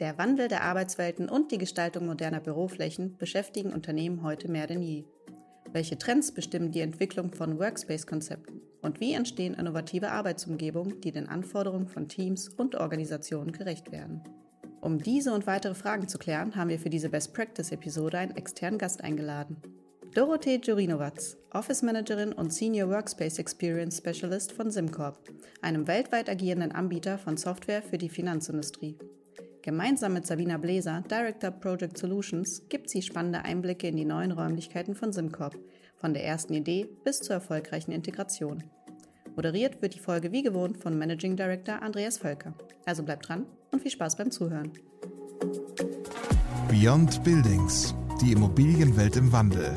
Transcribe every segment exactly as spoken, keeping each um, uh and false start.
Der Wandel der Arbeitswelten und die Gestaltung moderner Büroflächen beschäftigen Unternehmen heute mehr denn je. Welche Trends bestimmen die Entwicklung von Workspace-Konzepten? Und wie entstehen innovative Arbeitsumgebungen, die den Anforderungen von Teams und Organisationen gerecht werden? Um diese und weitere Fragen zu klären, haben wir für diese Best-Practice-Episode einen externen Gast eingeladen. Dorothee Djurinovac, Office Managerin und Senior Workspace Experience Specialist von SimCorp, einem weltweit agierenden Anbieter von Software für die Finanzindustrie. Gemeinsam mit Sabina Bläser, Director Project Solutions, gibt sie spannende Einblicke in die neuen Räumlichkeiten von SimCorp, von der ersten Idee bis zur erfolgreichen Integration. Moderiert wird die Folge wie gewohnt von Managing Director Andreas Völker. Also bleibt dran und viel Spaß beim Zuhören. Beyond Buildings, die Immobilienwelt im Wandel.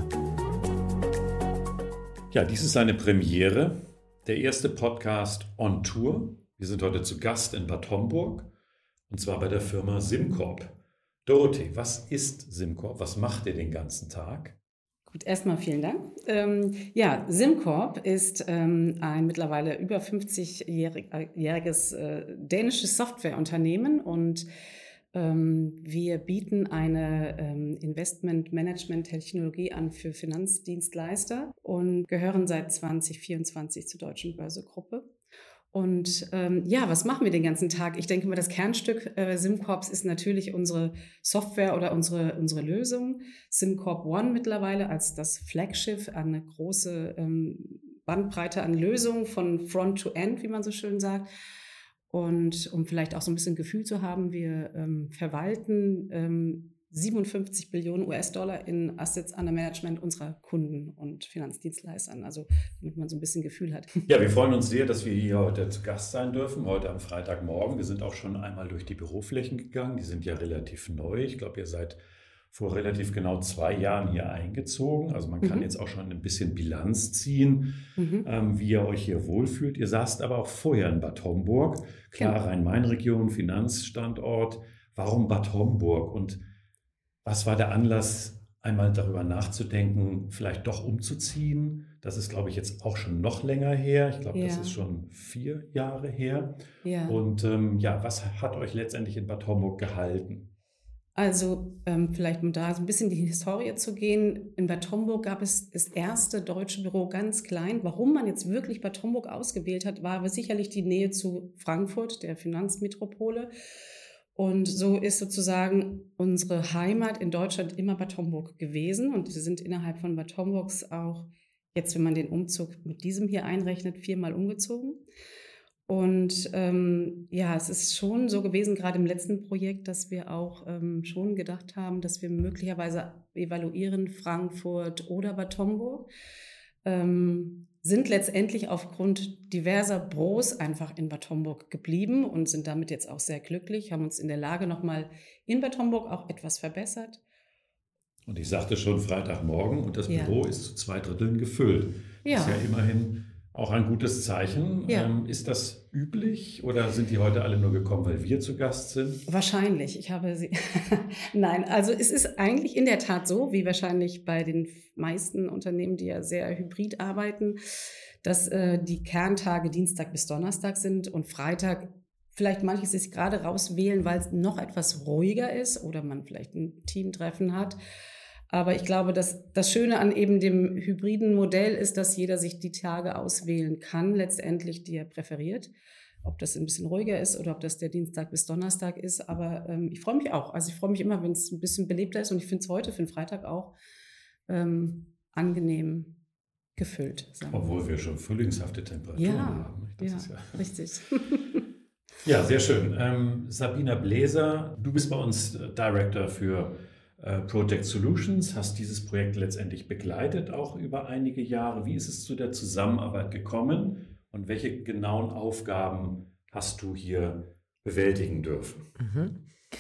Ja, dies ist eine Premiere, der erste Podcast on Tour. Wir sind heute zu Gast in Bad Homburg. Und zwar bei der Firma SimCorp. Dorothee, was ist SimCorp? Was macht ihr den ganzen Tag? Gut, erstmal vielen Dank. Ähm, ja, SimCorp ist ähm, ein mittlerweile über fünfzigjähriges äh, dänisches Softwareunternehmen und ähm, wir bieten eine ähm, Investment-Management-Technologie an für Finanzdienstleister und gehören seit zwanzig vierundzwanzig zur Deutschen Börse-Gruppe. Und ähm, ja, was machen wir den ganzen Tag? Ich denke mal, das Kernstück äh, SimCorps ist natürlich unsere Software oder unsere, unsere Lösung. SimCorp One mittlerweile als das Flaggschiff, eine große ähm, Bandbreite an Lösungen von Front to End, wie man so schön sagt. Und um vielleicht auch so ein bisschen Gefühl zu haben, wir ähm, verwalten ähm, siebenundfünfzig Billionen U S-Dollar in Assets under Management unserer Kunden und Finanzdienstleistern, also damit man so ein bisschen Gefühl hat. Ja, wir freuen uns sehr, dass wir hier heute zu Gast sein dürfen, heute am Freitagmorgen. Wir sind auch schon einmal durch die Büroflächen gegangen, die sind ja relativ neu. Ich glaube, ihr seid vor relativ genau zwei Jahren hier eingezogen. Also man kann mhm. jetzt auch schon ein bisschen Bilanz ziehen, mhm. ähm, wie ihr euch hier wohlfühlt. Ihr saßt aber auch vorher in Bad Homburg, klar, genau. Rhein-Main-Region, Finanzstandort. Warum Bad Homburg und was war der Anlass, einmal darüber nachzudenken, vielleicht doch umzuziehen? Das ist, glaube ich, jetzt auch schon noch länger her. Ich glaube, ja. das ist schon vier Jahre her. Ja. Und ähm, ja, was hat euch letztendlich in Bad Homburg gehalten? Also ähm, vielleicht um da so ein bisschen die Historie zu gehen. In Bad Homburg gab es das erste deutsche Büro ganz klein. Warum man jetzt wirklich Bad Homburg ausgewählt hat, war aber sicherlich die Nähe zu Frankfurt, der Finanzmetropole. Und so ist sozusagen unsere Heimat in Deutschland immer Bad Homburg gewesen. Und wir sind innerhalb von Bad Homburgs auch, jetzt wenn man den Umzug mit diesem hier einrechnet, viermal umgezogen. Und ähm, ja, es ist schon so gewesen, gerade im letzten Projekt, dass wir auch ähm, schon gedacht haben, dass wir möglicherweise evaluieren Frankfurt oder Bad Homburg. Ähm, sind letztendlich aufgrund diverser Büros einfach in Bad Homburg geblieben und sind damit jetzt auch sehr glücklich, haben uns in der Lage nochmal in Bad Homburg auch etwas verbessert. Und ich sagte schon Freitagmorgen und das ja. Büro ist zu zwei Dritteln gefüllt. Ja. Das ist ja immerhin auch ein gutes Zeichen. Ja. Ähm, ist das üblich oder sind die heute alle nur gekommen, weil wir zu Gast sind? Wahrscheinlich. Ich habe sie. Nein, also es ist eigentlich in der Tat so, wie wahrscheinlich bei den meisten Unternehmen, die ja sehr hybrid arbeiten, dass äh, die Kerntage Dienstag bis Donnerstag sind und Freitag vielleicht manches sich gerade rauswählen, weil es noch etwas ruhiger ist oder man vielleicht ein Teamtreffen hat. Aber ich glaube, dass das Schöne an eben dem hybriden Modell ist, dass jeder sich die Tage auswählen kann, letztendlich, die er präferiert. Ob das ein bisschen ruhiger ist oder ob das der Dienstag bis Donnerstag ist. Aber ähm, ich freue mich auch. Also ich freue mich immer, wenn es ein bisschen belebter ist. Und ich finde es heute für den Freitag auch ähm, angenehm gefüllt. Obwohl wir schon frühlingshafte Temperaturen ja, haben. Das ja, ist ja richtig. Ja, sehr schön. Ähm, Sabina Bläser, du bist bei uns Director für Project Solutions, hast dieses Projekt letztendlich begleitet, auch über einige Jahre. Wie ist es zu der Zusammenarbeit gekommen und welche genauen Aufgaben hast du hier bewältigen dürfen? Mhm.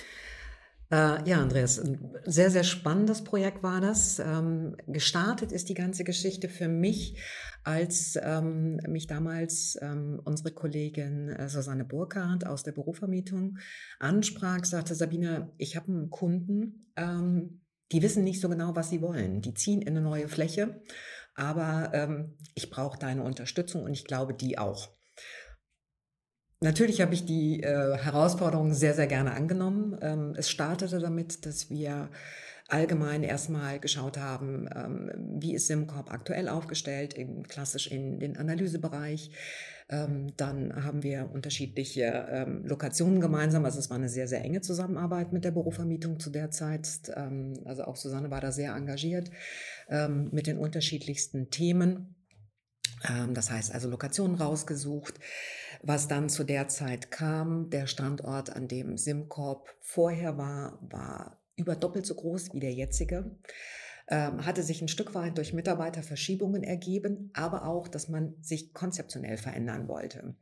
Äh, ja, Andreas, ein sehr, sehr spannendes Projekt war das. Ähm, gestartet ist die ganze Geschichte für mich, als ähm, mich damals ähm, unsere Kollegin äh, Susanne Burkhardt aus der Bürovermietung ansprach, sagte: Sabine, ich habe einen Kunden, ähm, die wissen nicht so genau, was sie wollen. Die ziehen in eine neue Fläche, aber ähm, ich brauche deine Unterstützung und ich glaube, die auch. Natürlich habe ich die äh, Herausforderung sehr, sehr gerne angenommen. Ähm, es startete damit, dass wir allgemein erstmal geschaut haben, ähm, wie ist SimCorp aktuell aufgestellt, eben klassisch in den Analysebereich. Ähm, dann haben wir unterschiedliche ähm, Lokationen gemeinsam. Also es war eine sehr, sehr enge Zusammenarbeit mit der Bürovermietung zu der Zeit. Ähm, also auch Susanne war da sehr engagiert ähm, mit den unterschiedlichsten Themen. Ähm, das heißt also Lokationen rausgesucht. Was dann zu der Zeit kam, der Standort, an dem SimCorp vorher war, war über doppelt so groß wie der jetzige. Ähm, hatte sich ein Stück weit durch Mitarbeiterverschiebungen ergeben, aber auch, dass man sich konzeptionell verändern wollte.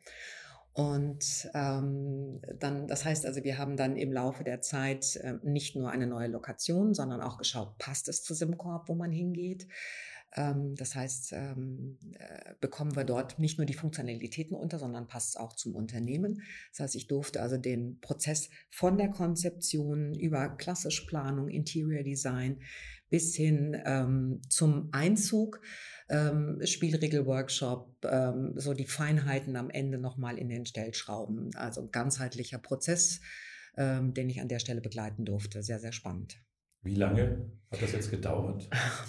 Und ähm, dann, das heißt also, wir haben dann im Laufe der Zeit äh, nicht nur eine neue Lokation, sondern auch geschaut, passt es zu SimCorp, wo man hingeht. Ähm, das heißt, ähm, äh, bekommen wir dort nicht nur die Funktionalitäten unter, sondern passt es auch zum Unternehmen. Das heißt, ich durfte also den Prozess von der Konzeption über klassische Planung, Interior Design bis hin ähm, zum Einzug, ähm, Spielregelworkshop, ähm, so die Feinheiten am Ende nochmal in den Stellschrauben. Also ein ganzheitlicher Prozess, ähm, den ich an der Stelle begleiten durfte. Sehr, sehr spannend. Wie lange hat das jetzt gedauert?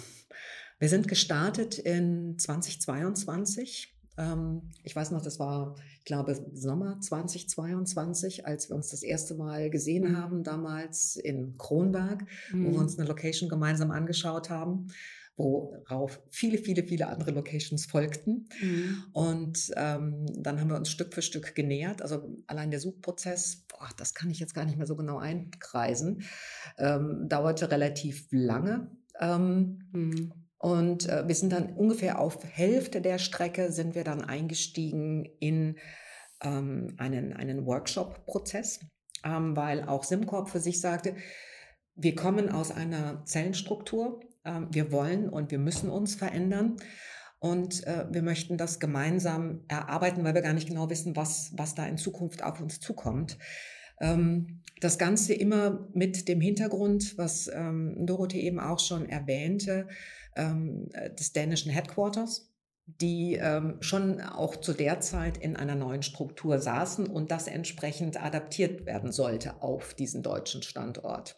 Wir sind gestartet in zweitausendzweiundzwanzig. Ähm, ich weiß noch, das war, ich glaube, Sommer zweitausendzweiundzwanzig, als wir uns das erste Mal gesehen Mhm. haben, damals in Kronberg, Mhm. wo wir uns eine Location gemeinsam angeschaut haben, worauf viele, viele, viele andere Locations folgten. Mhm. Und ähm, dann haben wir uns Stück für Stück genähert. Also allein der Suchprozess, boah, das kann ich jetzt gar nicht mehr so genau einkreisen, ähm, dauerte relativ lange. Ähm, Mhm. Und äh, wir sind dann ungefähr auf Hälfte der Strecke sind wir dann eingestiegen in ähm, einen, einen Workshop-Prozess, ähm, weil auch SimCorp für sich sagte, wir kommen aus einer Zellenstruktur, ähm, wir wollen und wir müssen uns verändern und äh, wir möchten das gemeinsam erarbeiten, weil wir gar nicht genau wissen, was, was da in Zukunft auf uns zukommt. Ähm, das Ganze immer mit dem Hintergrund, was ähm, Dorothee eben auch schon erwähnte, ähm, des dänischen Headquarters, die ähm, schon auch zu der Zeit in einer neuen Struktur saßen und das entsprechend adaptiert werden sollte auf diesen deutschen Standort.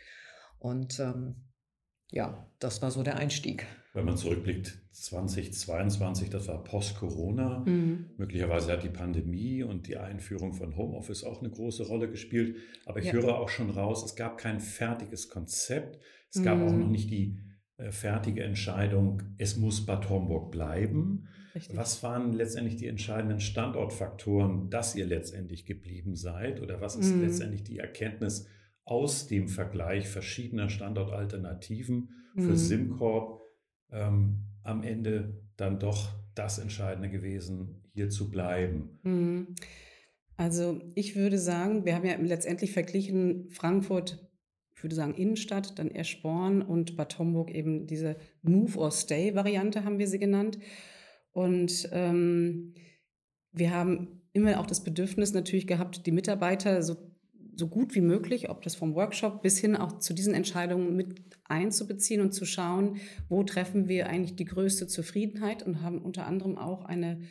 Und ähm, ja, das war so der Einstieg. Wenn man zurückblickt, zweitausendzweiundzwanzig, das war Post-Corona. Mhm. Möglicherweise hat die Pandemie und die Einführung von Homeoffice auch eine große Rolle gespielt. Aber ich Ja. höre auch schon raus, es gab kein fertiges Konzept. Es gab Mhm. auch noch nicht die äh, fertige Entscheidung, es muss Bad Homburg bleiben. Richtig. Was waren letztendlich die entscheidenden Standortfaktoren, dass ihr letztendlich geblieben seid? Oder was ist Mhm. letztendlich die Erkenntnis aus dem Vergleich verschiedener Standortalternativen für Mhm. SimCorp ähm, am Ende dann doch das Entscheidende gewesen, hier zu bleiben? Mhm. Also ich würde sagen, wir haben ja letztendlich verglichen Frankfurt, ich würde sagen Innenstadt, dann Eschborn und Bad Homburg eben diese Move or Stay Variante haben wir sie genannt. Und ähm, wir haben immer auch das Bedürfnis natürlich gehabt, die Mitarbeiter so, so gut wie möglich, ob das vom Workshop bis hin auch zu diesen Entscheidungen mit einzubeziehen und zu schauen, wo treffen wir eigentlich die größte Zufriedenheit, und haben unter anderem auch eine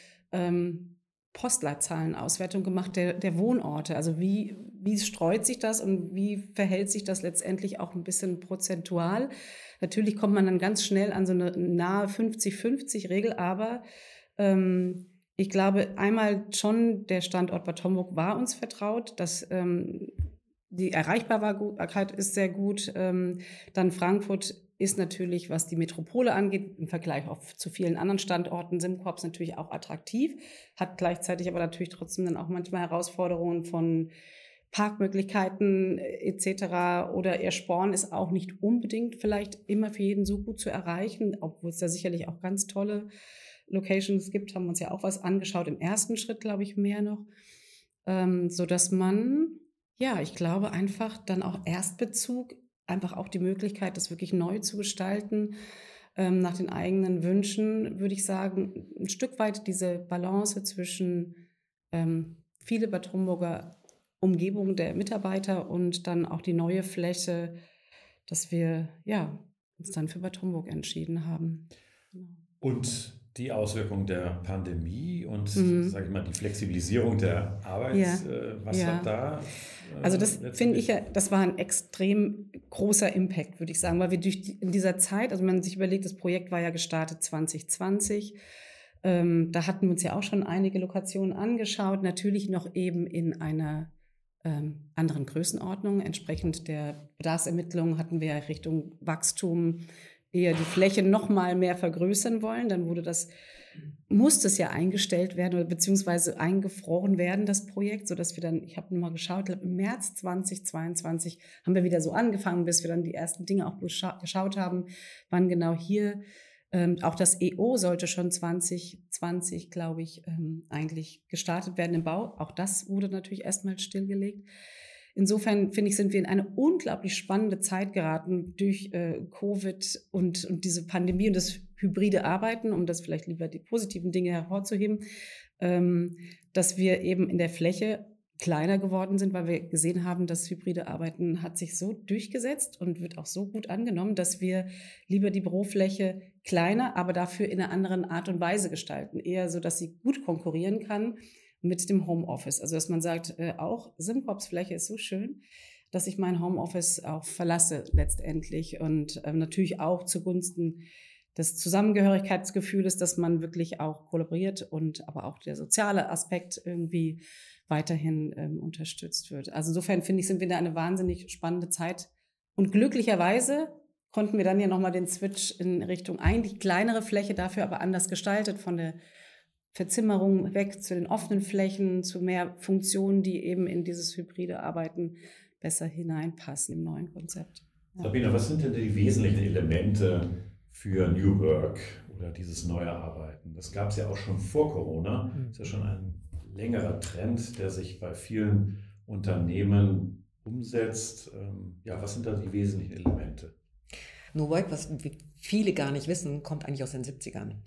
ähm, Postleitzahlenauswertung gemacht der, der Wohnorte. Also wie, wie streut sich das und wie verhält sich das letztendlich auch ein bisschen prozentual? Natürlich kommt man dann ganz schnell an so eine nahe fünfzig fünfzig Regel, aber ähm, ich glaube, einmal schon der Standort Bad Homburg war uns vertraut, dass ähm, die Erreichbarkeit ist sehr gut. Ähm, dann Frankfurt ist natürlich, was die Metropole angeht, im Vergleich auch zu vielen anderen Standorten SimCorp natürlich auch attraktiv, hat gleichzeitig aber natürlich trotzdem dann auch manchmal Herausforderungen von Parkmöglichkeiten et cetera. Oder Eschborn ist auch nicht unbedingt vielleicht immer für jeden so gut zu erreichen, obwohl es da sicherlich auch ganz tolle Locations gibt, haben wir uns ja auch was angeschaut. Im ersten Schritt, glaube ich, mehr noch, ähm, sodass man, ja, ich glaube einfach dann auch Erstbezug, einfach auch die Möglichkeit, das wirklich neu zu gestalten, ähm, nach den eigenen Wünschen, würde ich sagen, ein Stück weit diese Balance zwischen ähm, viele Bad Homburger Umgebung der Mitarbeiter und dann auch die neue Fläche, dass wir ja, uns dann für Bad Homburg entschieden haben. Genau. Und die Auswirkungen der Pandemie und, Mhm. sage ich mal, die Flexibilisierung der Arbeit, Ja. äh, was Ja. hat da? äh, Also das finde letztendlich- ich ja, das war ein extrem großer Impact, würde ich sagen, weil wir durch die, in dieser Zeit, also wenn man sich überlegt, das Projekt war ja gestartet zwanzig zwanzig, ähm, da hatten wir uns ja auch schon einige Lokationen angeschaut, natürlich noch eben in einer ähm, anderen Größenordnung. Entsprechend der Bedarfsermittlung hatten wir ja Richtung Wachstum eher die Fläche noch mal mehr vergrößern wollen. Dann wurde das, musste es ja eingestellt werden oder beziehungsweise eingefroren werden, das Projekt, sodass wir dann, ich habe nochmal geschaut, ich glaube im März zweitausendzweiundzwanzig haben wir wieder so angefangen, bis wir dann die ersten Dinge auch bescha- geschaut haben, wann genau hier, ähm, auch das E O sollte schon zwanzig zwanzig, glaube ich, ähm, eigentlich gestartet werden im Bau. Auch das wurde natürlich erstmal stillgelegt. Insofern, finde ich, sind wir in eine unglaublich spannende Zeit geraten durch äh, Covid und, und diese Pandemie und das hybride Arbeiten, um das vielleicht lieber die positiven Dinge hervorzuheben, ähm, dass wir eben in der Fläche kleiner geworden sind, weil wir gesehen haben, das hybride Arbeiten hat sich so durchgesetzt und wird auch so gut angenommen, dass wir lieber die Bürofläche kleiner, aber dafür in einer anderen Art und Weise gestalten. Eher so, dass sie gut konkurrieren kann mit dem Homeoffice. Also dass man sagt, äh, auch SimCorps Fläche ist so schön, dass ich mein Homeoffice auch verlasse letztendlich und ähm, natürlich auch zugunsten des Zusammengehörigkeitsgefühls, dass man wirklich auch kollaboriert und aber auch der soziale Aspekt irgendwie weiterhin ähm, unterstützt wird. Also insofern finde ich, sind wir in eine wahnsinnig spannende Zeit und glücklicherweise konnten wir dann ja nochmal den Switch in Richtung eigentlich kleinere Fläche, dafür aber anders gestaltet, von der Verzimmerung weg zu den offenen Flächen, zu mehr Funktionen, die eben in dieses hybride Arbeiten besser hineinpassen im neuen Konzept. Ja. Sabina, was sind denn die wesentlichen Elemente für New Work oder dieses neue Arbeiten? Das gab es ja auch schon vor Corona. Das ist ja schon ein längerer Trend, der sich bei vielen Unternehmen umsetzt. Ja, was sind da die wesentlichen Elemente? New Work, was viele gar nicht wissen, kommt eigentlich aus den siebzigern.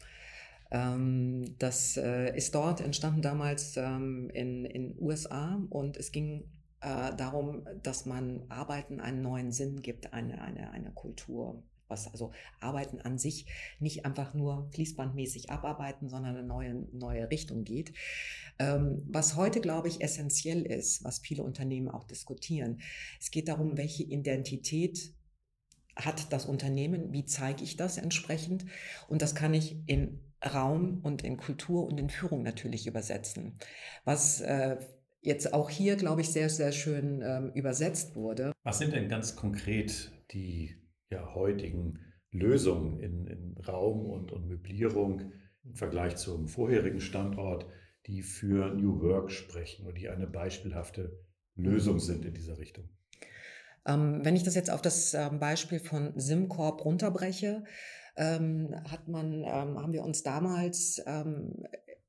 Das ist dort entstanden damals in den U S A und es ging darum, dass man Arbeiten einen neuen Sinn gibt, eine, eine, eine Kultur. Was also Arbeiten an sich nicht einfach nur fließbandmäßig abarbeiten, sondern eine neue, neue Richtung geht. Was heute, glaube ich, essentiell ist, was viele Unternehmen auch diskutieren. Es geht darum, welche Identität hat das Unternehmen, wie zeige ich das entsprechend? Und das kann ich in Raum und in Kultur und in Führung natürlich übersetzen. Was äh, jetzt auch hier, glaube ich, sehr, sehr schön ähm, übersetzt wurde. Was sind denn ganz konkret die ja, heutigen Lösungen in, in Raum und, und Möblierung im Vergleich zum vorherigen Standort, die für New Work sprechen oder die eine beispielhafte Lösung sind in dieser Richtung? Ähm, wenn ich das jetzt auf das ähm, Beispiel von SimCorp runterbreche, ähm, hat man, ähm, haben wir uns damals ähm,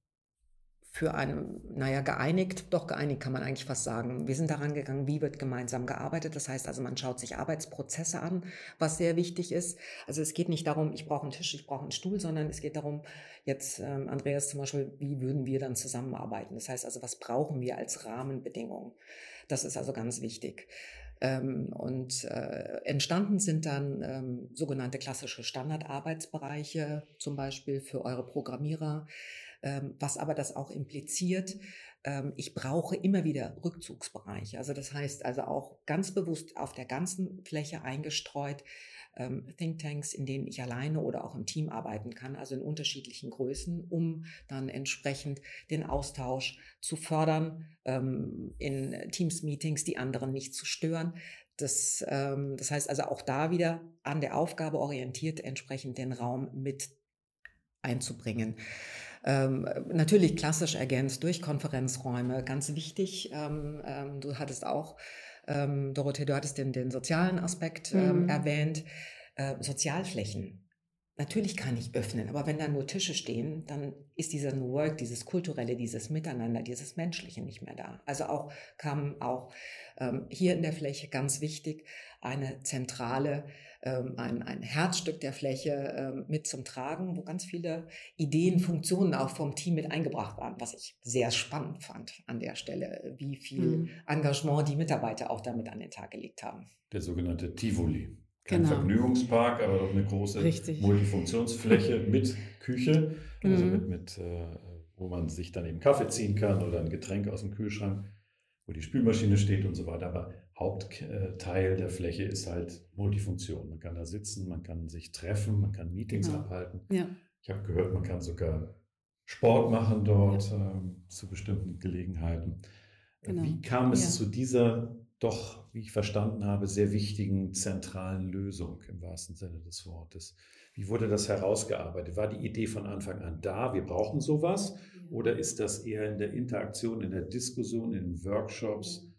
für eine, naja, geeinigt, doch geeinigt kann man eigentlich fast sagen. Wir sind daran gegangen, wie wird gemeinsam gearbeitet. Das heißt also, man schaut sich Arbeitsprozesse an, was sehr wichtig ist. Also es geht nicht darum, ich brauche einen Tisch, ich brauche einen Stuhl, sondern es geht darum, jetzt ähm, Andreas zum Beispiel, wie würden wir dann zusammenarbeiten? Das heißt also, was brauchen wir als Rahmenbedingungen? Das ist also ganz wichtig. Ähm, und äh, entstanden sind dann ähm, sogenannte klassische Standardarbeitsbereiche, zum Beispiel für eure Programmierer, ähm, was aber das auch impliziert, ähm, ich brauche immer wieder Rückzugsbereiche. Also das heißt also auch ganz bewusst auf der ganzen Fläche eingestreut, ähm, Thinktanks, in denen ich alleine oder auch im Team arbeiten kann, also in unterschiedlichen Größen, um dann entsprechend den Austausch zu fördern, ähm, in Teams-Meetings die anderen nicht zu stören. Das, ähm, das heißt also auch da wieder an der Aufgabe orientiert, entsprechend den Raum mit einzubringen. Ähm, natürlich klassisch ergänzt durch Konferenzräume, ganz wichtig. Ähm, ähm, du hattest auch, ähm, Dorothee, du hattest den, den sozialen Aspekt ähm, mhm. erwähnt. Äh, Sozialflächen. Natürlich kann ich öffnen, aber wenn da nur Tische stehen, dann ist dieser New Work, dieses Kulturelle, dieses Miteinander, dieses Menschliche nicht mehr da. Also auch kam auch ähm, hier in der Fläche ganz wichtig eine zentrale, ähm, ein, ein Herzstück der Fläche ähm, mit zum Tragen, wo ganz viele Ideen, Funktionen auch vom Team mit eingebracht waren, was ich sehr spannend fand an der Stelle, wie viel mhm. Engagement die Mitarbeiter auch damit an den Tag gelegt haben. Der sogenannte Tivoli. Kein Genau. Vergnügungspark, aber doch eine große Richtig. Multifunktionsfläche mit Küche, also Mhm. mit, mit äh, wo man sich dann eben Kaffee ziehen kann oder ein Getränk aus dem Kühlschrank, wo die Spülmaschine steht und so weiter. Aber Hauptteil der Fläche ist halt Multifunktion. Man kann da sitzen, man kann sich treffen, man kann Meetings Genau. abhalten. Ja. Ich habe gehört, man kann sogar Sport machen dort ähm, zu bestimmten Gelegenheiten. Genau. Wie kam es Ja. zu dieser doch, wie ich verstanden habe, sehr wichtigen zentralen Lösung im wahrsten Sinne des Wortes? Wie wurde das herausgearbeitet? War die Idee von Anfang an da, wir brauchen sowas? Oder ist das eher in der Interaktion, in der Diskussion, in den Workshops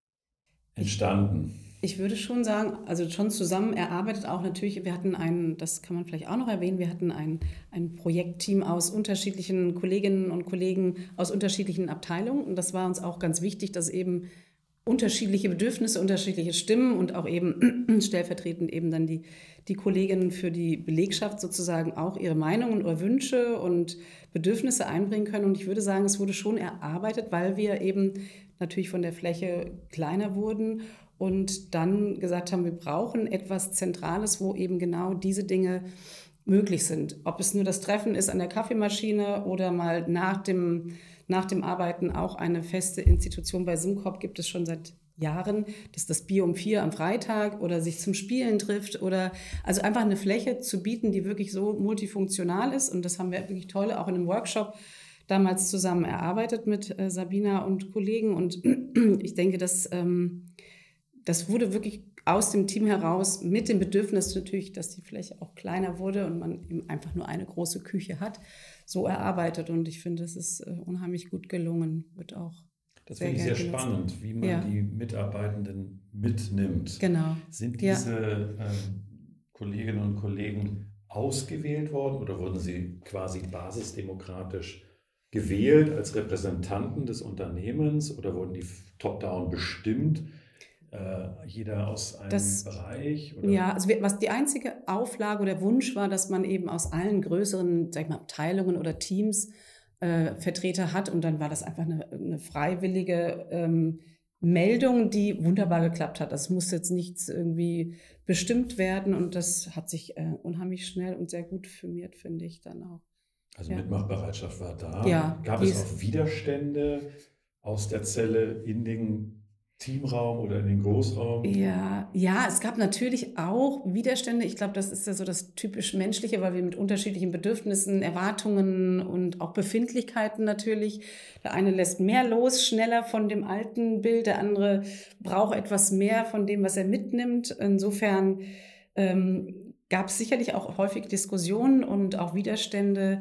entstanden? Ich würde schon sagen, also schon zusammen erarbeitet auch natürlich, wir hatten ein, das kann man vielleicht auch noch erwähnen, wir hatten ein, ein Projektteam aus unterschiedlichen Kolleginnen und Kollegen aus unterschiedlichen Abteilungen und das war uns auch ganz wichtig, dass eben unterschiedliche Bedürfnisse, unterschiedliche Stimmen und auch eben stellvertretend eben dann die, die Kolleginnen für die Belegschaft sozusagen auch ihre Meinungen oder Wünsche und Bedürfnisse einbringen können. Und ich würde sagen, es wurde schon erarbeitet, weil wir eben natürlich von der Fläche kleiner wurden und dann gesagt haben, wir brauchen etwas Zentrales, wo eben genau diese Dinge möglich sind. Ob es nur das Treffen ist an der Kaffeemaschine oder mal nach dem Nach dem Arbeiten auch eine feste Institution. Bei SimCorp gibt es schon seit Jahren, dass das Bier um vier am Freitag oder sich zum Spielen trifft oder also einfach eine Fläche zu bieten, die wirklich so multifunktional ist. Und das haben wir wirklich toll auch in einem Workshop damals zusammen erarbeitet mit äh, Sabina und Kollegen. Und ich denke, dass ähm, das wurde wirklich aus dem Team heraus mit dem Bedürfnis natürlich, dass die Fläche auch kleiner wurde und man eben einfach nur eine große Küche hat, so erarbeitet. Und ich finde, es ist äh, unheimlich gut gelungen, wird auch Das sehr finde ich sehr gern genutzt. spannend, wie man Ja. die Mitarbeitenden mitnimmt. Genau. Sind Ja. diese ähm, Kolleginnen und Kollegen ausgewählt worden oder wurden sie quasi basisdemokratisch gewählt als Repräsentanten des Unternehmens oder wurden die top-down bestimmt? Äh, jeder aus einem Das- Bereich? Oder? Ja, also wir, was die einzige Auflage oder Wunsch war, dass man eben aus allen größeren, sag ich mal, Abteilungen oder Teams äh, Vertreter hat und dann war das einfach eine, eine freiwillige ähm, Meldung, die wunderbar geklappt hat. Das muss jetzt nichts irgendwie bestimmt werden und das hat sich äh, unheimlich schnell und sehr gut firmiert, finde ich dann auch. Also Ja. Mitmachbereitschaft war da. Ja, Gab die es ist- auch Widerstände aus der Zelle in den Teamraum oder in den Großraum? Ja, ja, es gab natürlich auch Widerstände. Ich glaube, das ist ja so das typisch Menschliche, weil wir mit unterschiedlichen Bedürfnissen, Erwartungen und auch Befindlichkeiten natürlich. Der eine lässt mehr los, schneller von dem alten Bild, der andere braucht etwas mehr von dem, was er mitnimmt. Insofern ähm, gab es sicherlich auch häufig Diskussionen und auch Widerstände.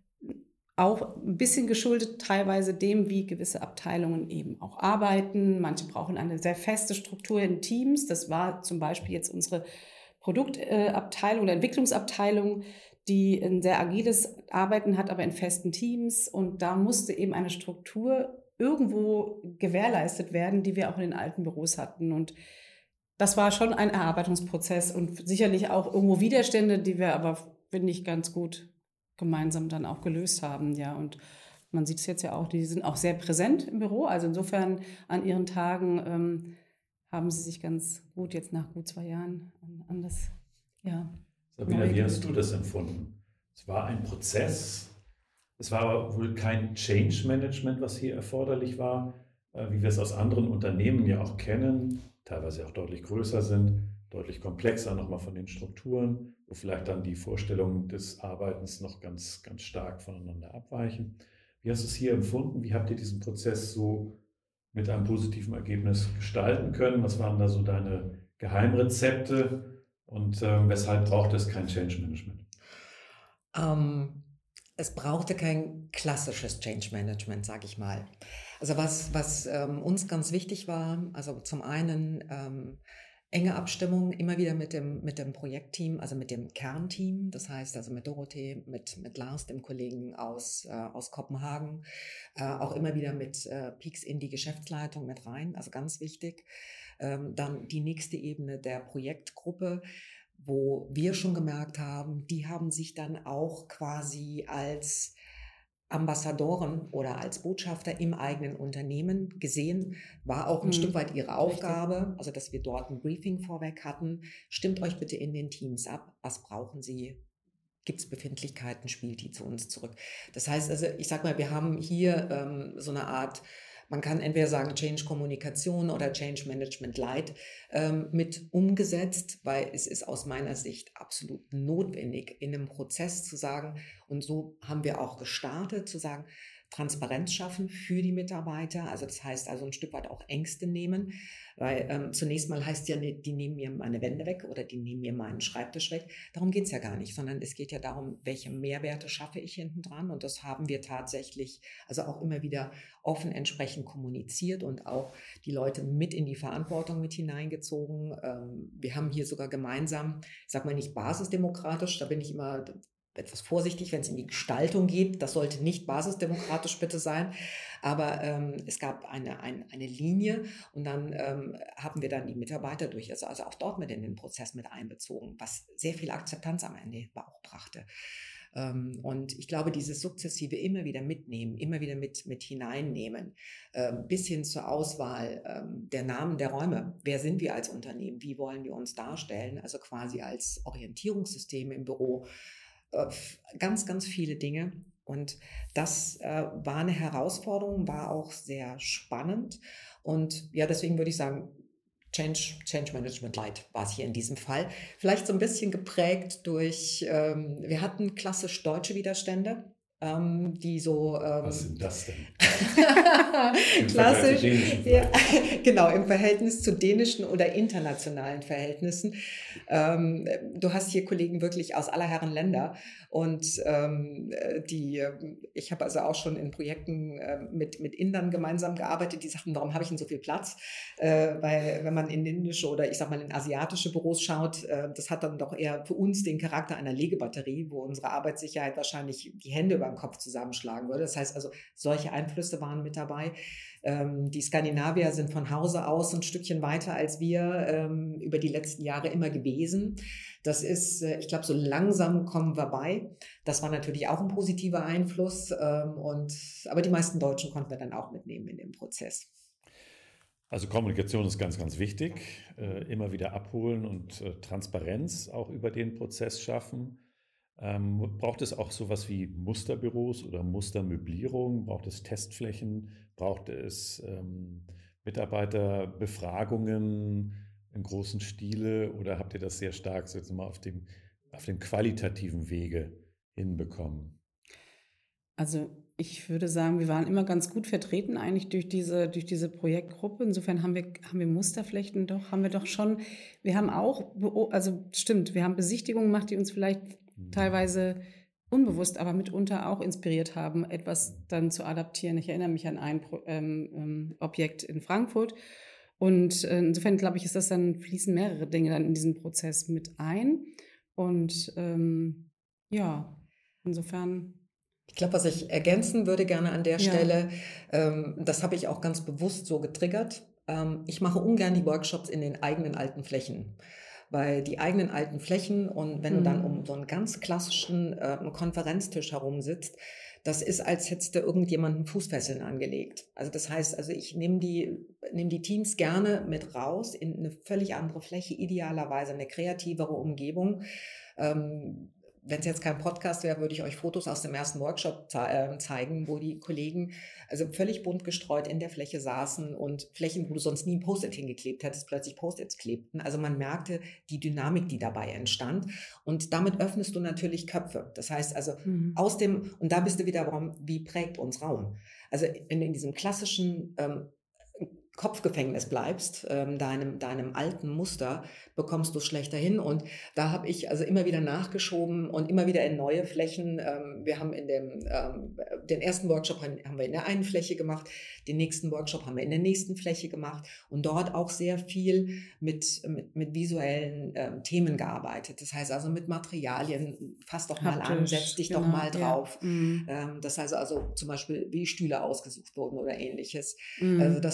Auch ein bisschen geschuldet teilweise dem, wie gewisse Abteilungen eben auch arbeiten. Manche brauchen eine sehr feste Struktur in Teams. Das war zum Beispiel jetzt unsere Produktabteilung oder Entwicklungsabteilung, die ein sehr agiles Arbeiten hat, aber in festen Teams. Und da musste eben eine Struktur irgendwo gewährleistet werden, die wir auch in den alten Büros hatten. Und das war schon ein Erarbeitungsprozess und sicherlich auch irgendwo Widerstände, die wir aber, finde ich, ganz gut gemeinsam dann auch gelöst haben, ja, und man sieht es jetzt ja auch, die sind auch sehr präsent im Büro, also insofern an ihren Tagen ähm, haben sie sich ganz gut jetzt nach gut zwei Jahren an, an das, ja. Sabina, wie hast du das empfunden? Es war ein Prozess, es war aber wohl kein Change Management, was hier erforderlich war, äh, wie wir es aus anderen Unternehmen ja auch kennen, teilweise auch deutlich größer sind, deutlich komplexer nochmal von den Strukturen, wo vielleicht dann die Vorstellungen des Arbeitens noch ganz, ganz stark voneinander abweichen. Wie hast du es hier empfunden? Wie habt ihr diesen Prozess so mit einem positiven Ergebnis gestalten können? Was waren da so deine Geheimrezepte und äh, weshalb braucht es kein Change Management? Ähm, es brauchte kein klassisches Change Management, sage ich mal. Also was, was ähm, uns ganz wichtig war, also zum einen ähm, enge Abstimmung immer wieder mit dem, mit dem Projektteam, also mit dem Kernteam, das heißt also mit Dorothee, mit, mit Lars, dem Kollegen aus, äh, aus Kopenhagen, äh, auch immer wieder mit äh, Peaks in die Geschäftsleitung mit rein, also ganz wichtig. Ähm, dann die nächste Ebene der Projektgruppe, wo wir schon gemerkt haben, die haben sich dann auch quasi als Ambassadoren oder als Botschafter im eigenen Unternehmen gesehen, war auch ein mhm. Stück weit ihre Aufgabe, richtig. Also dass wir dort ein Briefing vorweg hatten. Stimmt euch bitte in den Teams ab, was brauchen Sie? Gibt es Befindlichkeiten, spielt die zu uns zurück? Das heißt also, ich sag mal, wir haben hier ähm, so eine Art, man kann entweder sagen Change Kommunikation oder Change Management Light ähm, mit umgesetzt, weil es ist aus meiner Sicht absolut notwendig, in einem Prozess zu sagen, und so haben wir auch gestartet, zu sagen, Transparenz schaffen für die Mitarbeiter, also das heißt also ein Stück weit auch Ängste nehmen, weil ähm, zunächst mal heißt ja, die nehmen mir meine Wände weg oder die nehmen mir meinen Schreibtisch weg, darum geht es ja gar nicht, sondern es geht ja darum, welche Mehrwerte schaffe ich hinten dran, und das haben wir tatsächlich also auch immer wieder offen entsprechend kommuniziert und auch die Leute mit in die Verantwortung mit hineingezogen. Ähm, wir haben hier sogar gemeinsam, ich sag mal nicht basisdemokratisch, da bin ich immer etwas vorsichtig, wenn es in die Gestaltung geht. Das sollte nicht basisdemokratisch bitte sein. Aber ähm, es gab eine, eine, eine Linie, und dann ähm, haben wir dann die Mitarbeiter durch, also, also auch dort mit in den Prozess mit einbezogen, was sehr viel Akzeptanz am Ende auch brachte. Ähm, und ich glaube, dieses sukzessive immer wieder mitnehmen, immer wieder mit, mit hineinnehmen, äh, bis hin zur Auswahl äh, der Namen der Räume. Wer sind wir als Unternehmen? Wie wollen wir uns darstellen? Also quasi als Orientierungssystem im Büro. Ganz, ganz viele Dinge, und das äh, war eine Herausforderung, war auch sehr spannend, und ja, deswegen würde ich sagen, Change, Change Management Light war es hier in diesem Fall. Vielleicht so ein bisschen geprägt durch, ähm, wir hatten klassisch deutsche Widerstände, ähm, die so... Ähm, Was sind das denn? Klassisch, ja, genau, im Verhältnis zu dänischen oder internationalen Verhältnissen. Ähm, du hast hier Kollegen wirklich aus aller Herren Länder, und ähm, die, ich habe also auch schon in Projekten äh, mit, mit Indern gemeinsam gearbeitet, die sagten, warum habe ich denn so viel Platz? Äh, weil wenn man in indische oder ich sag mal in asiatische Büros schaut, äh, das hat dann doch eher für uns den Charakter einer Legebatterie, wo unsere Arbeitssicherheit wahrscheinlich die Hände über den Kopf zusammenschlagen würde. Das heißt also, solche Einflüsse waren mit dabei. Ähm, die Skandinavier sind von Hause aus ein Stückchen weiter als wir ähm, über die letzten Jahre immer gewesen. Das ist, äh, ich glaube, so langsam kommen wir bei. Das war natürlich auch ein positiver Einfluss. Ähm, und, aber die meisten Deutschen konnten wir dann auch mitnehmen in dem Prozess. Also Kommunikation ist ganz, ganz wichtig. Äh, immer wieder abholen und äh, Transparenz auch über den Prozess schaffen. Ähm, braucht es auch sowas wie Musterbüros oder Mustermöblierung? Braucht es Testflächen? Braucht es ähm, Mitarbeiterbefragungen im großen Stile? Oder habt ihr das sehr stark so jetzt mal auf dem, auf dem qualitativen Wege hinbekommen? Also ich würde sagen, wir waren immer ganz gut vertreten eigentlich durch diese, durch diese Projektgruppe. Insofern haben wir, haben wir Musterflächen doch, haben wir doch schon. Wir haben auch, also stimmt, wir haben Besichtigungen gemacht, die uns vielleicht teilweise unbewusst, aber mitunter auch inspiriert haben, etwas dann zu adaptieren. Ich erinnere mich an ein Pro, ähm, ähm, Objekt in Frankfurt, und äh, insofern glaube ich, ist das dann, fließen mehrere Dinge dann in diesen Prozess mit ein, und ähm, ja, insofern... Ich glaube, was ich ergänzen würde gerne an der ja. Stelle, ähm, das habe ich auch ganz bewusst so getriggert. Ähm, ich mache ungern die Workshops in den eigenen alten Flächen. Weil die eigenen alten Flächen, und wenn mhm. du dann um so einen ganz klassischen äh, Konferenztisch herum sitzt, das ist, als hättest du irgendjemanden Fußfesseln angelegt. Also das heißt, also ich nehme die, nehme die Teams gerne mit raus in eine völlig andere Fläche, idealerweise eine kreativere Umgebung. Ähm, Wenn es jetzt kein Podcast wäre, würde ich euch Fotos aus dem ersten Workshop ze- äh, zeigen, wo die Kollegen also völlig bunt gestreut in der Fläche saßen, und Flächen, wo du sonst nie ein Post-it hingeklebt hättest, plötzlich Post-its klebten. Also man merkte die Dynamik, die dabei entstand, und damit öffnest du natürlich Köpfe. Das heißt also mhm. aus dem, und da bist du wieder, warum, wie prägt uns Raum? Also wenn du in diesem klassischen ähm, Kopfgefängnis bleibst, ähm, deinem, deinem alten Muster, bekommst du es schlechter hin. Und da habe ich also immer wieder nachgeschoben und immer wieder in neue Flächen. Ähm, wir haben in dem, ähm, den ersten Workshop haben wir in der einen Fläche gemacht, den nächsten Workshop haben wir in der nächsten Fläche gemacht und dort auch sehr viel mit, mit, mit visuellen ähm, Themen gearbeitet. Das heißt also mit Materialien, fass doch mal an, setz dich genau, doch mal drauf. Ja. Mhm. Ähm, das heißt also zum Beispiel, wie Stühle ausgesucht wurden oder ähnliches. Mhm. Also das waren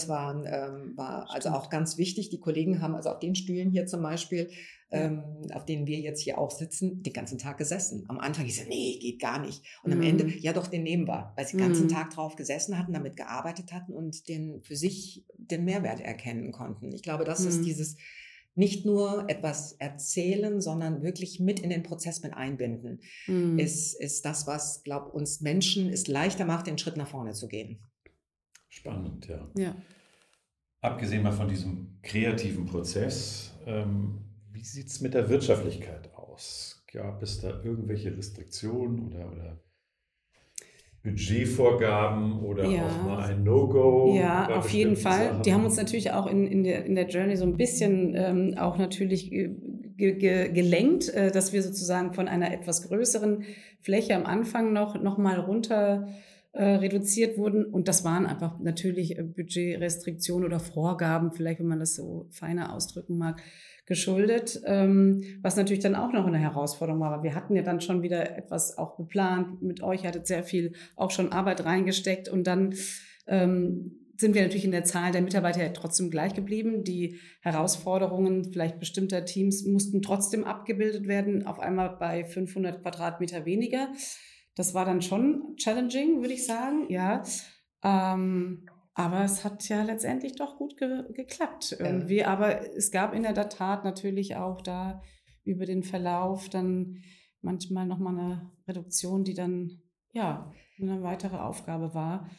ähm, war also auch ganz wichtig. Die Kollegen haben also auf den Stühlen hier zum Beispiel, ähm, auf denen wir jetzt hier auch sitzen, den ganzen Tag gesessen. Am Anfang hieß es, nee, geht gar nicht. Und am Mhm. Ende, ja doch, den nehmen wir, weil sie den ganzen Mhm. Tag drauf gesessen hatten, damit gearbeitet hatten und den für sich den Mehrwert erkennen konnten. Ich glaube, das Mhm. ist dieses nicht nur etwas erzählen, sondern wirklich mit in den Prozess mit einbinden, Mhm. ist, ist das, was, glaube uns Menschen es leichter macht, den Schritt nach vorne zu gehen. Spannend, ja. Ja. Abgesehen mal von diesem kreativen Prozess, ähm, wie sieht es mit der Wirtschaftlichkeit aus? Gab es da irgendwelche Restriktionen oder, oder Budgetvorgaben oder Ja. auch mal ein No-Go? Ja, bei auf jeden bestimmten Fall. Sachen? Die haben uns natürlich auch in, in, der, in der Journey so ein bisschen ähm, auch natürlich ge, ge, gelenkt, äh, dass wir sozusagen von einer etwas größeren Fläche am Anfang noch, noch mal runter äh, reduziert wurden. Und das waren einfach natürlich äh, Budgetrestriktionen oder Vorgaben, vielleicht wenn man das so feiner ausdrücken mag, geschuldet, ähm, was natürlich dann auch noch eine Herausforderung war. Aber wir hatten ja dann schon wieder etwas auch geplant. Mit euch hattet sehr viel auch schon Arbeit reingesteckt und dann ähm, sind wir natürlich in der Zahl der Mitarbeiter ja trotzdem gleich geblieben. Die Herausforderungen vielleicht bestimmter Teams mussten trotzdem abgebildet werden, auf einmal bei fünfhundert Quadratmeter weniger. Das war dann schon challenging, würde ich sagen, ja. Ähm, aber es hat ja letztendlich doch gut ge- geklappt irgendwie. Ja. Aber es gab in der Tat natürlich auch da über den Verlauf dann manchmal nochmal eine Reduktion, die dann ja eine weitere Aufgabe war.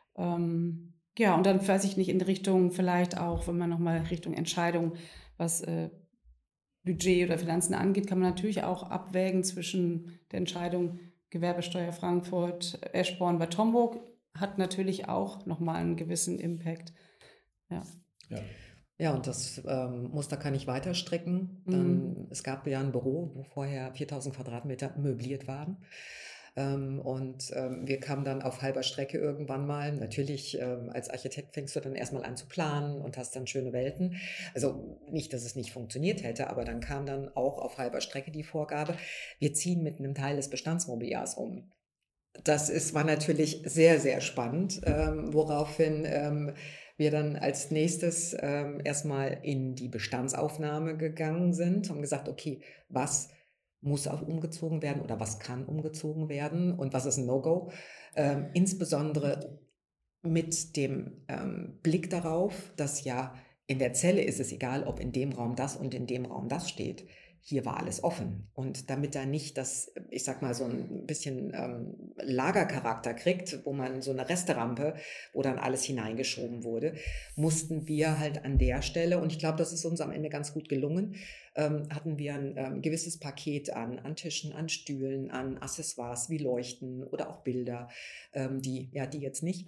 Ähm, ja, und dann weiß ich nicht, in Richtung vielleicht auch, wenn man nochmal Richtung Entscheidung, was äh, Budget oder Finanzen angeht, kann man natürlich auch abwägen zwischen der Entscheidung Gewerbesteuer Frankfurt, Eschborn bei Tomburg, hat natürlich auch nochmal einen gewissen Impact. Ja, ja. Ja, und das ähm, Muster kann ich weiter strecken. Dann, Mhm. Es gab ja ein Büro, wo vorher viertausend Quadratmeter möbliert waren. Ähm, und ähm, wir kamen dann auf halber Strecke irgendwann mal. Natürlich, ähm, als Architekt fängst du dann erstmal an zu planen und hast dann schöne Welten. Also nicht, dass es nicht funktioniert hätte, aber dann kam dann auch auf halber Strecke die Vorgabe, wir ziehen mit einem Teil des Bestandsmobiliars um. Das ist, war natürlich sehr, sehr spannend, ähm, woraufhin ähm, wir dann als nächstes ähm, erstmal in die Bestandsaufnahme gegangen sind, haben gesagt, okay, was muss auch umgezogen werden oder was kann umgezogen werden und was ist ein No-Go? Ähm, insbesondere mit dem ähm, Blick darauf, dass ja in der Zelle ist es egal, ob in dem Raum das und in dem Raum das steht. Hier war alles offen. Und damit da nicht das, ich sag mal, so ein bisschen ähm, Lagercharakter kriegt, wo man so eine Resterampe, wo dann alles hineingeschoben wurde, mussten wir halt an der Stelle, und ich glaube, das ist uns am Ende ganz gut gelungen, ähm, hatten wir ein ähm, gewisses Paket an, an Tischen, an Stühlen, an Accessoires wie Leuchten oder auch Bilder, ähm, die, ja, die jetzt nicht.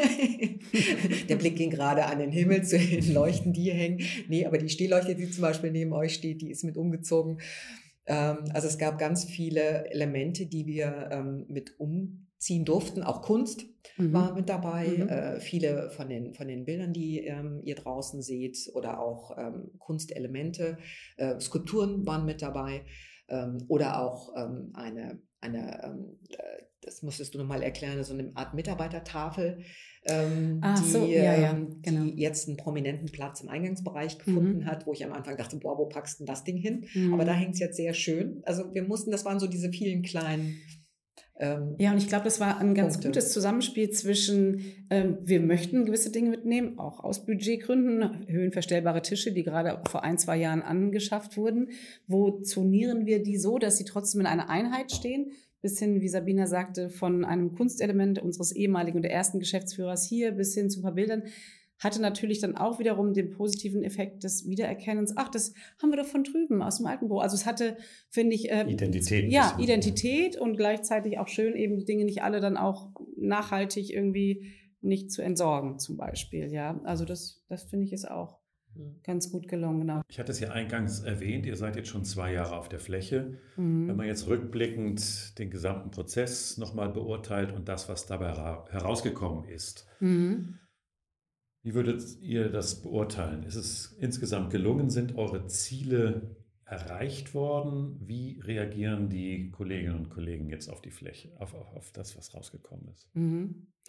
Der Blick ging gerade an den Himmel zu den Leuchten, die hier hängen. Nee, aber die Stehleuchte, die zum Beispiel neben euch steht, die ist mit umgezogen. Ähm, also es gab ganz viele Elemente, die wir ähm, mit umziehen durften. Auch Kunst mhm. war mit dabei. Mhm. Äh, viele von den, von den Bildern, die ähm, ihr draußen seht, oder auch ähm, Kunstelemente. Äh, Skulpturen waren mit dabei. Ähm, oder auch ähm, eine, eine ähm, das musstest du nochmal erklären, so eine Art Mitarbeitertafel, ähm, Ach die, so, ja, ja, ähm, genau. die jetzt einen prominenten Platz im Eingangsbereich gefunden Mhm. hat, wo ich am Anfang dachte, boah, wo packst du denn das Ding hin? Mhm. Aber da hängt es jetzt sehr schön. Also wir mussten, das waren so diese vielen kleinen Ähm, ja, und ich glaube, das war ein ganz Punkte. gutes Zusammenspiel zwischen, ähm, wir möchten gewisse Dinge mitnehmen, auch aus Budgetgründen, höhenverstellbare Tische, die gerade vor ein, zwei Jahren angeschafft wurden. Wo zonieren wir die so, dass sie trotzdem in einer Einheit stehen? Bis hin, wie Sabina sagte, von einem Kunstelement unseres ehemaligen und der ersten Geschäftsführers hier bis hin zu ein paar Bildern, hatte natürlich dann auch wiederum den positiven Effekt des Wiedererkennens. Ach, das haben wir doch von drüben aus dem alten Büro. Also es hatte, finde ich, äh, Identität. Ja, Identität und gleichzeitig auch schön, eben die Dinge nicht alle dann auch nachhaltig irgendwie nicht zu entsorgen zum Beispiel. Ja, also das, das finde ich ist auch ganz gut gelungen. Genau. Ich hatte es ja eingangs erwähnt, ihr seid jetzt schon zwei Jahre auf der Fläche. Mhm. Wenn man jetzt rückblickend den gesamten Prozess nochmal beurteilt und das, was dabei herausgekommen ist, Mhm. wie würdet ihr das beurteilen? Ist es insgesamt gelungen? Sind eure Ziele erreicht worden? Wie reagieren die Kolleginnen und Kollegen jetzt auf die Fläche, auf, auf, auf das, was rausgekommen ist? Mhm.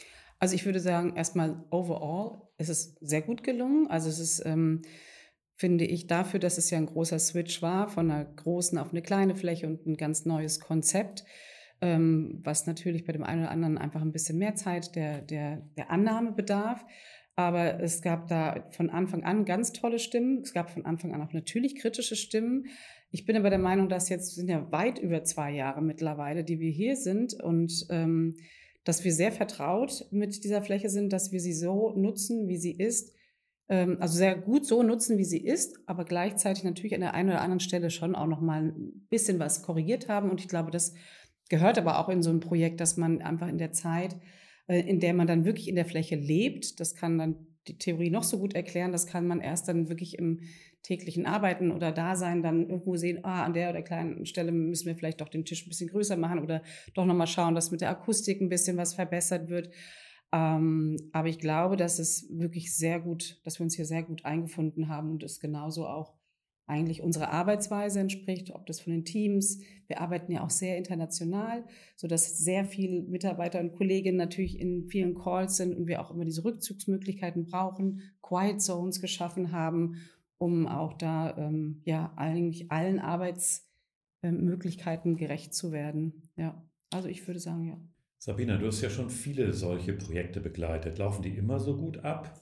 Also ich würde sagen, erstmal overall ist es sehr gut gelungen. Also es ist, ähm, finde ich, dafür, dass es ja ein großer Switch war von einer großen auf eine kleine Fläche und ein ganz neues Konzept, ähm, was natürlich bei dem einen oder anderen einfach ein bisschen mehr Zeit der, der, der Annahme bedarf. Aber es gab da von Anfang an ganz tolle Stimmen. Es gab von Anfang an auch natürlich kritische Stimmen. Ich bin aber der Meinung, dass jetzt sind ja weit über zwei Jahre mittlerweile, die wir hier sind und ähm, dass wir sehr vertraut mit dieser Fläche sind, dass wir sie so nutzen, wie sie ist. Ähm, also sehr gut so nutzen, wie sie ist, aber gleichzeitig natürlich an der einen oder anderen Stelle schon auch noch mal ein bisschen was korrigiert haben. Und ich glaube, das gehört aber auch in so ein Projekt, dass man einfach in der Zeit, äh, in der man dann wirklich in der Fläche lebt, das kann dann die Theorie noch so gut erklären, das kann man erst dann wirklich im täglichen Arbeiten oder Dasein dann irgendwo sehen, ah, an der oder kleinen Stelle müssen wir vielleicht doch den Tisch ein bisschen größer machen oder doch nochmal schauen, dass mit der Akustik ein bisschen was verbessert wird. Ähm, aber ich glaube, dass es wirklich sehr gut, dass wir uns hier sehr gut eingefunden haben und es genauso auch eigentlich unserer Arbeitsweise entspricht, ob das von den Teams, wir arbeiten ja auch sehr international, sodass sehr viele Mitarbeiter und Kolleginnen natürlich in vielen Calls sind und wir auch immer diese Rückzugsmöglichkeiten brauchen, Quiet Zones geschaffen haben, um auch da ähm, ja eigentlich allen Arbeitsmöglichkeiten gerecht zu werden. Ja, also ich würde sagen, ja. Sabina, du hast ja schon viele solche Projekte begleitet. Laufen die immer so gut ab?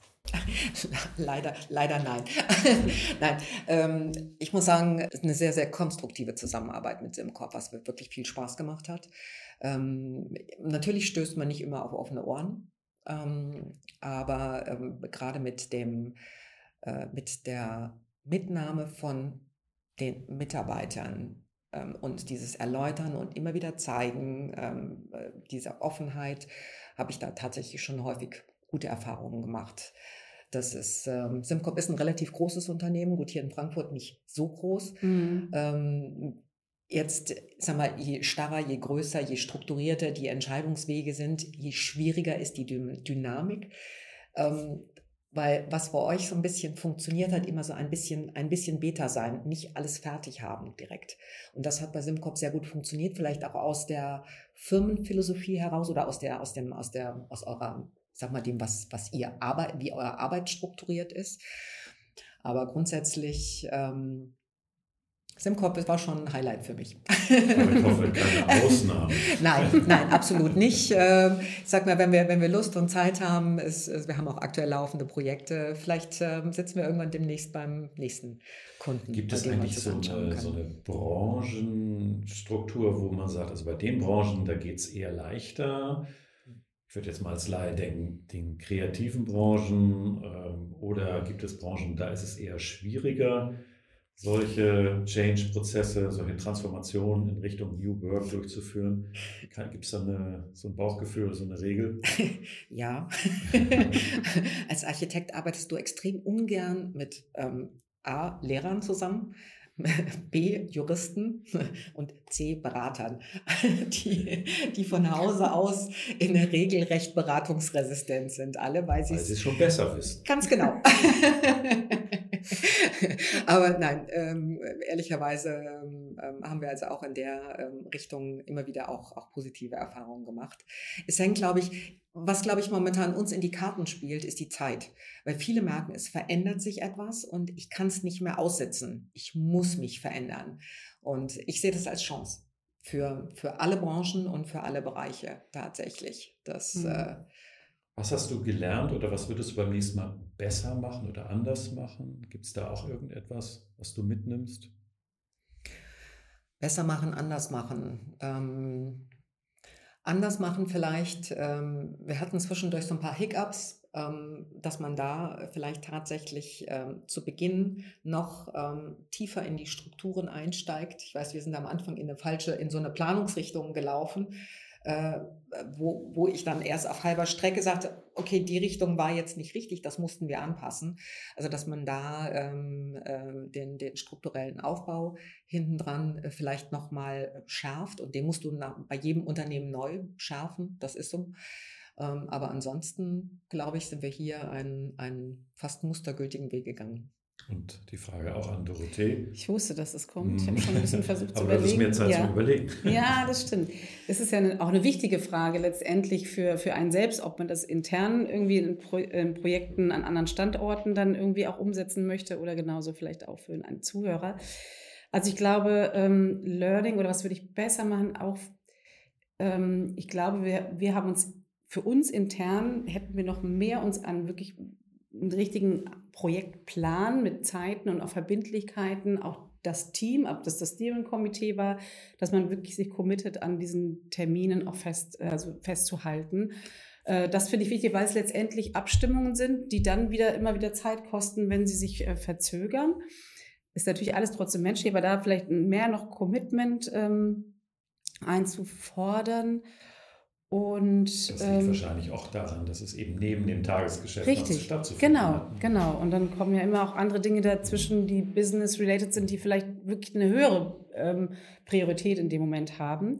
Leider, leider nein. Nein, ähm, ich muss sagen, es ist eine sehr, sehr konstruktive Zusammenarbeit mit SimCorp, was wirklich viel Spaß gemacht hat. Ähm, natürlich stößt man nicht immer auf offene Ohren, ähm, aber ähm, gerade mit dem äh, mit der Mitnahme von den Mitarbeitern ähm, und dieses Erläutern und immer wieder zeigen, ähm, äh, diese Offenheit, habe ich da tatsächlich schon häufig gute Erfahrungen gemacht. Das ist, ähm, SimCorp ist ein relativ großes Unternehmen, gut, hier in Frankfurt nicht so groß. Mhm. Ähm, jetzt, sag mal, je starrer, je größer, je strukturierter die Entscheidungswege sind, je schwieriger ist die Dü- Dynamik. Ähm, weil was bei euch so ein bisschen funktioniert hat, immer so ein bisschen, ein bisschen Beta sein, nicht alles fertig haben direkt. Und das hat bei SimCorp sehr gut funktioniert, vielleicht auch aus der Firmenphilosophie heraus oder aus der, aus dem, aus der, aus eurer, sag mal, dem, was, was ihr Arbeit, wie eure Arbeit strukturiert ist. Aber grundsätzlich, ähm, SimCorp war schon ein Highlight für mich. Aber ich hoffe, keine Ausnahme. Nein, nein, absolut nicht. Ich sag mal, wenn wir, wenn wir Lust und Zeit haben, ist, wir haben auch aktuell laufende Projekte, vielleicht sitzen wir irgendwann demnächst beim nächsten Kunden. Gibt es eigentlich so eine, so eine Branchenstruktur, wo man sagt, also bei den Branchen, da geht es eher leichter? Ich würde jetzt mal als Laie denken, den kreativen Branchen, ähm, oder gibt es Branchen, da ist es eher schwieriger, solche Change-Prozesse, solche Transformationen in Richtung New Work durchzuführen? Gibt es da eine, so ein Bauchgefühl oder so eine Regel? Ja. Als Architekt arbeitest du extrem ungern mit ähm, A, Lehrern zusammen, B, Juristen und C, Beratern, die, die von Hause aus in der Regel recht beratungsresistent sind, alle, weil sie es schon besser wissen. Ganz genau. Aber nein, ähm, ehrlicherweise ähm, haben wir also auch in der ähm, Richtung immer wieder auch, auch positive Erfahrungen gemacht. Es hängt, glaube ich, was, glaube ich, momentan uns in die Karten spielt, ist die Zeit. Weil viele merken, es verändert sich etwas und ich kann es nicht mehr aussitzen. Ich muss mich verändern. Und ich sehe das als Chance für, für alle Branchen und für alle Bereiche tatsächlich. Das, mhm. äh, Was hast du gelernt oder was würdest du beim nächsten Mal besser machen oder anders machen? Gibt es da auch irgendetwas, was du mitnimmst? Besser machen, anders machen. Ähm, anders machen vielleicht. Ähm, wir hatten zwischendurch so ein paar Hiccups, ähm, dass man da vielleicht tatsächlich ähm, zu Beginn noch ähm, tiefer in die Strukturen einsteigt. Ich weiß, wir sind am Anfang in eine falsche, in so eine Planungsrichtung gelaufen. Äh, wo, wo ich dann erst auf halber Strecke sagte, okay, die Richtung war jetzt nicht richtig, das mussten wir anpassen. Also dass man da ähm, äh, den, den strukturellen Aufbau hinten dran äh, vielleicht nochmal schärft und den musst du nach, bei jedem Unternehmen neu schärfen, das ist so. Ähm, aber ansonsten, glaube ich, sind wir hier einen, einen fast mustergültigen Weg gegangen. Und die Frage auch an Dorothee. Ich wusste, dass es kommt. Ich habe schon ein bisschen versucht zu Aber überlegen. Aber du hast mehr Zeit ja. zum Überlegen. Ja, das stimmt. Es ist ja eine, auch eine wichtige Frage letztendlich für, für einen selbst, ob man das intern irgendwie in, Pro, in Projekten an anderen Standorten dann irgendwie auch umsetzen möchte oder genauso vielleicht auch für einen Zuhörer. Also ich glaube, ähm, Learning oder was würde ich besser machen, auch ähm, ich glaube, wir, wir haben uns für uns intern, hätten wir noch mehr uns an wirklich einen richtigen Projektplan mit Zeiten und auch Verbindlichkeiten, auch das Team, ob das das Steering-Komitee war, dass man wirklich sich committet, an diesen Terminen auch fest, also festzuhalten. Das finde ich wichtig, weil es letztendlich Abstimmungen sind, die dann wieder immer wieder Zeit kosten, wenn sie sich verzögern. Ist natürlich alles trotzdem menschlich, aber da vielleicht mehr noch Commitment ähm, einzufordern. Und, das liegt ähm, wahrscheinlich auch daran, dass es eben neben dem Tagesgeschäft richtig, stattzufinden genau, hat. Genau. Und dann kommen ja immer auch andere Dinge dazwischen, die business-related sind, die vielleicht wirklich eine höhere ähm, Priorität in dem Moment haben.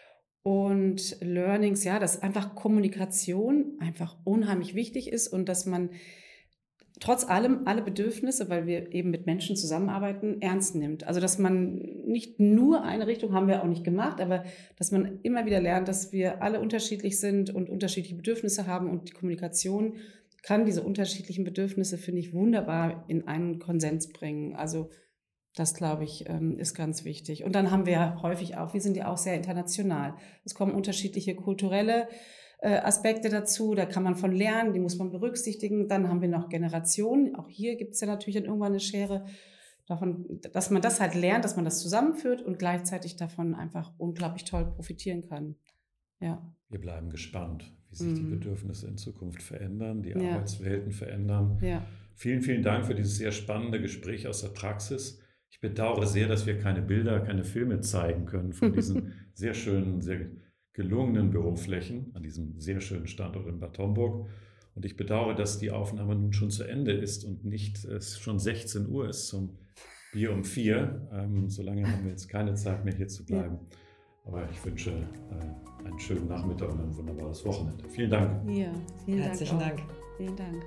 Und Learnings, ja, dass einfach Kommunikation einfach unheimlich wichtig ist und dass man trotz allem alle Bedürfnisse, weil wir eben mit Menschen zusammenarbeiten, ernst nimmt. Also dass man nicht nur eine Richtung, haben wir auch nicht gemacht, aber dass man immer wieder lernt, dass wir alle unterschiedlich sind und unterschiedliche Bedürfnisse haben und die Kommunikation kann diese unterschiedlichen Bedürfnisse, finde ich, wunderbar in einen Konsens bringen. Also das, glaube ich, ist ganz wichtig. Und dann haben wir häufig auch, wir sind ja auch sehr international. Es kommen unterschiedliche kulturelle Aspekte dazu, da kann man von lernen, die muss man berücksichtigen. Dann haben wir noch Generationen, auch hier gibt es ja natürlich dann irgendwann eine Schere, davon, dass man das halt lernt, dass man das zusammenführt und gleichzeitig davon einfach unglaublich toll profitieren kann. Ja. Wir bleiben gespannt, wie sich mm. die Bedürfnisse in Zukunft verändern, die ja. Arbeitswelten verändern. Ja. Vielen, vielen Dank für dieses sehr spannende Gespräch aus der Praxis. Ich bedauere sehr, dass wir keine Bilder, keine Filme zeigen können von diesen sehr schönen, sehr gelungenen Büroflächen an diesem sehr schönen Standort in Bad Homburg. Und ich bedauere, dass die Aufnahme nun schon zu Ende ist und nicht es schon sechzehn Uhr ist zum Bier um vier. Ähm, so lange haben wir jetzt keine Zeit mehr hier zu bleiben. Ja. Aber ich wünsche äh, einen schönen Nachmittag und ein wunderbares Wochenende. Vielen Dank. Ja, vielen Herzlichen Dank. Dank. Vielen Dank.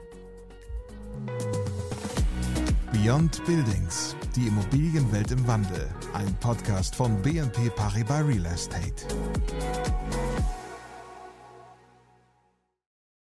Beyond Buildings, die Immobilienwelt im Wandel. Ein Podcast von B N P Paribas Real Estate.